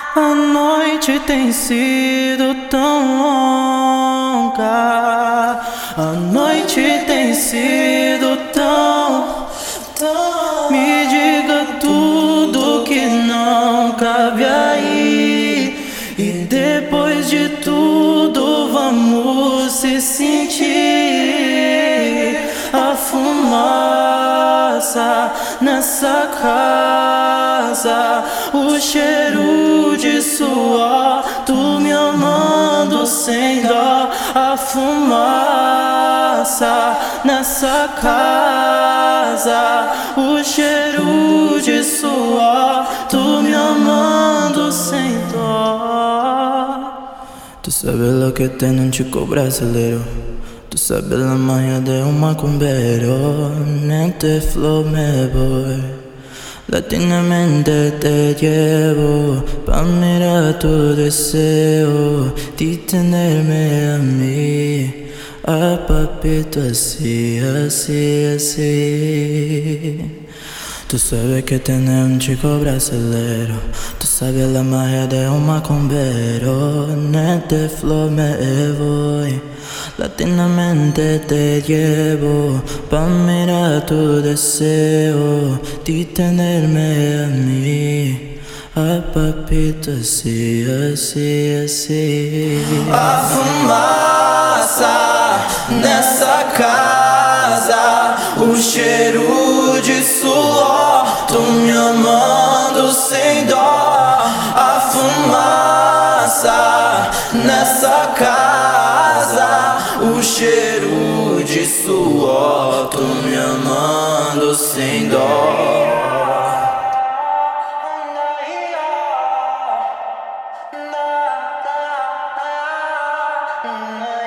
A noite tem sido tão longa. A noite tem sido tão. Me diga tudo que não cabe aí. E depois de tudo vamos se sentir a fumaça nessa casa, o cheiro de suor, tu me amando sem dó. A fumaça nessa casa, o cheiro de suor, tu me amando sem dó. Tú sabes lo que tiene un chico brasileiro. Tú sabes la magia de un macumbero. Nente flow me voy, latinamente te llevo pa' mirar tu deseo de tenerme a mí. Ah, papito, así, así, así. Tú sabes que tiene un chico brasilero. Tú sabes la magia de un macumbero. Nete flow me voy, latinamente te llevo pa' mirar tu deseo de tenerme a mí. Ah, papito, así, así, así. A fumaça nessa casa, o cheiro de suor, tu me amando sem dó. A fumaça nessa casa, o cheiro de suor, tu me amando sem dó. Mm-hmm.